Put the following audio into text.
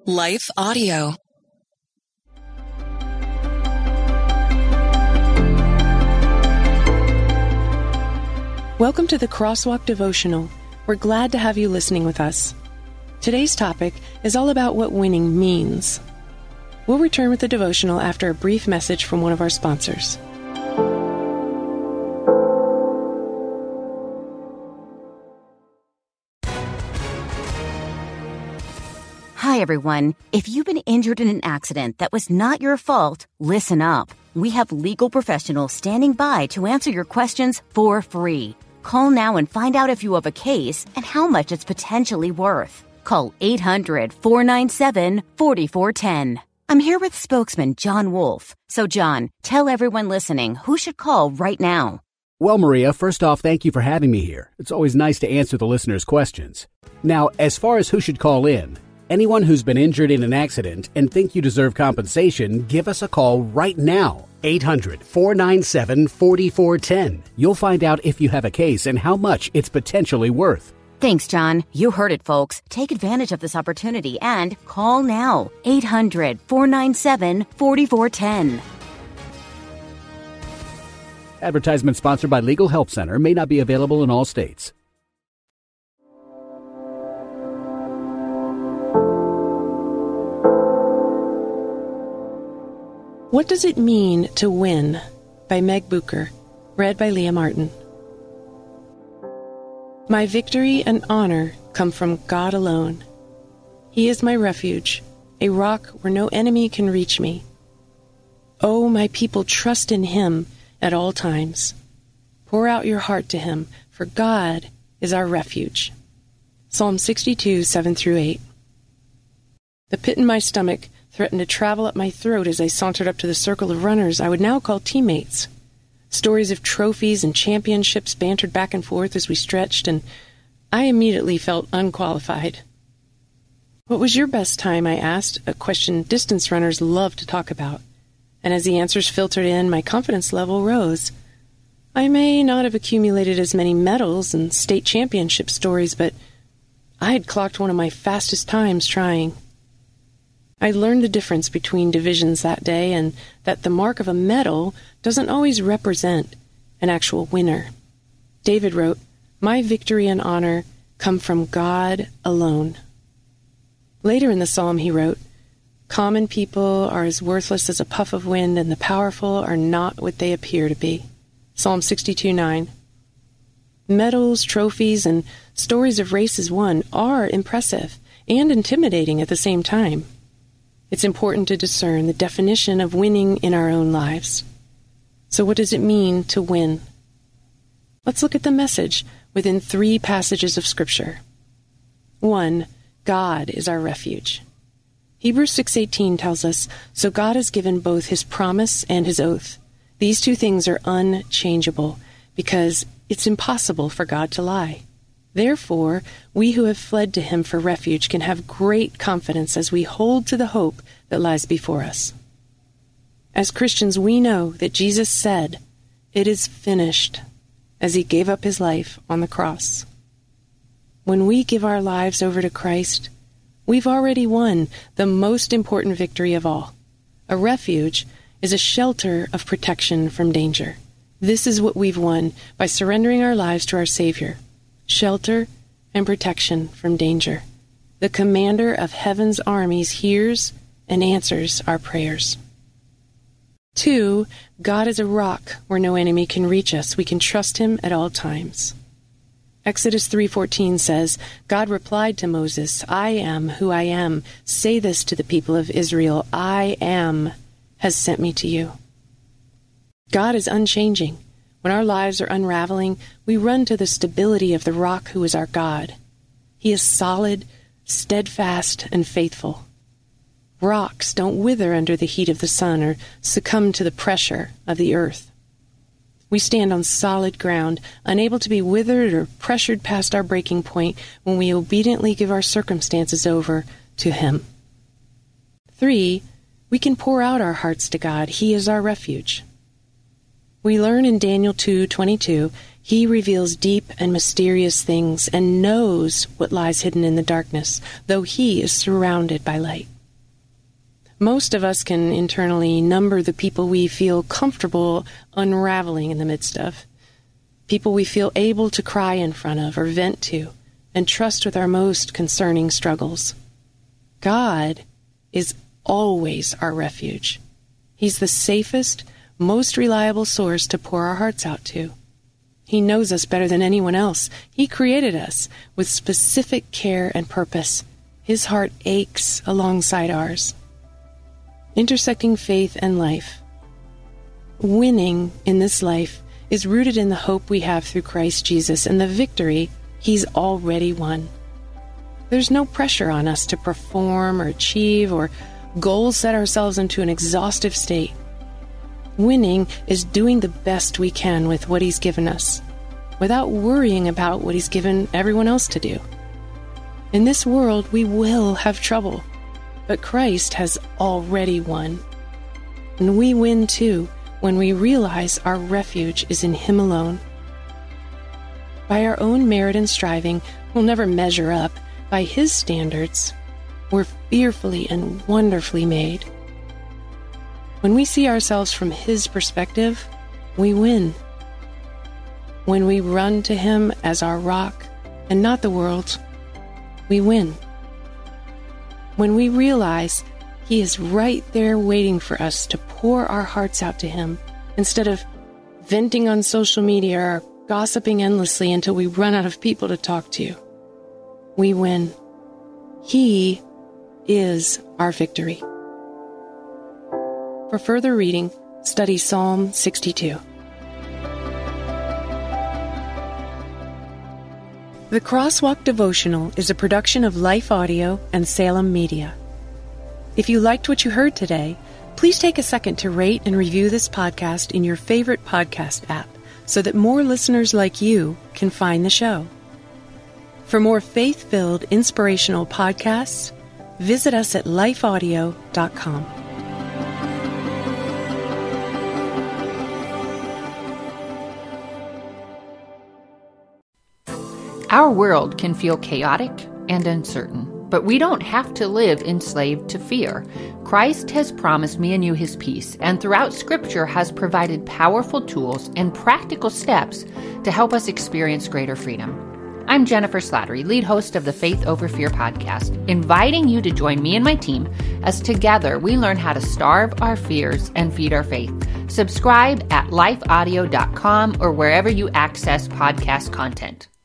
Life Audio. Welcome to the Crosswalk Devotional. We're glad to have you listening with us. Today's topic is all about what winning means. We'll return with the devotional after a brief message from one of our sponsors. Hi, everyone. If you've been injured in an accident that was not your fault, listen up. We have legal professionals standing by to answer your questions for free. Call now and find out if you have a case and how much it's potentially worth. Call 800-497-4410. I'm here with spokesman John Wolf. So, John, tell everyone listening who should call right now. Well, Maria, first off, thank you for having me here. It's always nice to answer the listeners' questions. Now, as far as who should call in, anyone who's been injured in an accident and think you deserve compensation, give us a call right now. 800-497-4410. You'll find out if you have a case and how much it's potentially worth. Thanks, John. You heard it, folks. Take advantage of this opportunity and call now. 800-497-4410. Advertisement sponsored by Legal Help Center. May not be available in all states. What Does It Mean to Win? By Meg Booker, read by Leah Martin. My victory and honor come from God alone. He is my refuge, a rock where no enemy can reach me. Oh, my people, trust in Him at all times. Pour out your heart to Him, for God is our refuge. Psalm 62, 7-8. The pit in my stomach threatened to travel up my throat as I sauntered up to the circle of runners I would now call teammates. Stories of trophies and championships bantered back and forth as we stretched, and I immediately felt unqualified. What was your best time, I asked, a question distance runners love to talk about. And as the answers filtered in, my confidence level rose. I may not have accumulated as many medals and state championship stories, but I had clocked one of my fastest times trying. I learned the difference between divisions that day, and that the mark of a medal doesn't always represent an actual winner. David wrote, "My victory and honor come from God alone." Later in the psalm he wrote, "Common people are as worthless as a puff of wind, and the powerful are not what they appear to be." Psalm 62:9. Medals, trophies, and stories of races won are impressive and intimidating at the same time. It's important to discern the definition of winning in our own lives. So what does it mean to win? Let's look at the message within 3 passages of Scripture. 1. God is our refuge. Hebrews 6:18 tells us, "So God has given both His promise and His oath. These 2 things are unchangeable, because it's impossible for God to lie. Therefore, we who have fled to Him for refuge can have great confidence as we hold to the hope that lies before us." As Christians, we know that Jesus said, "It is finished," as He gave up His life on the cross. When we give our lives over to Christ, we've already won the most important victory of all. A refuge is a shelter of protection from danger. This is what we've won by surrendering our lives to our Savior. Shelter and protection from danger. The commander of heaven's armies hears and answers our prayers. 2. God is a rock where no enemy can reach us. We can trust Him at all times. Exodus 3:14 says, God replied to Moses, "I am who I am. Say this to the people of Israel, I am has sent me to you." God is unchanging. When our lives are unraveling, we run to the stability of the rock who is our God. He is solid, steadfast, and faithful. Rocks don't wither under the heat of the sun or succumb to the pressure of the earth. We stand on solid ground, unable to be withered or pressured past our breaking point when we obediently give our circumstances over to Him. 3. We can pour out our hearts to God. He is our refuge. We learn in Daniel 2:22, He reveals deep and mysterious things and knows what lies hidden in the darkness, though He is surrounded by light. Most of us can internally number the people we feel comfortable unraveling in the midst of, people we feel able to cry in front of or vent to, and trust with our most concerning struggles. God is always our refuge. He's the safest, most reliable source to pour our hearts out to. He knows us better than anyone else. He created us with specific care and purpose. His heart aches alongside ours. Intersecting faith and life. Winning in this life is rooted in the hope we have through Christ Jesus and the victory He's already won. There's no pressure on us to perform or achieve or goal set ourselves into an exhaustive state. Winning is doing the best we can with what He's given us, without worrying about what He's given everyone else to do. In this world, we will have trouble, but Christ has already won. And we win too when we realize our refuge is in Him alone. By our own merit and striving, we'll never measure up. By His standards, we're fearfully and wonderfully made. When we see ourselves from His perspective, we win. When we run to Him as our rock and not the world, we win. When we realize He is right there waiting for us to pour our hearts out to Him instead of venting on social media or gossiping endlessly until we run out of people to talk to, we win. He is our victory. For further reading, study Psalm 62. The Crosswalk Devotional is a production of Life Audio and Salem Media. If you liked what you heard today, please take a second to rate and review this podcast in your favorite podcast app so that more listeners like you can find the show. For more faith-filled, inspirational podcasts, visit us at lifeaudio.com. Our world can feel chaotic and uncertain, but we don't have to live enslaved to fear. Christ has promised me and you His peace, and throughout Scripture has provided powerful tools and practical steps to help us experience greater freedom. I'm Jennifer Slattery, lead host of the Faith Over Fear podcast, inviting you to join me and my team as together we learn how to starve our fears and feed our faith. Subscribe at lifeaudio.com or wherever you access podcast content.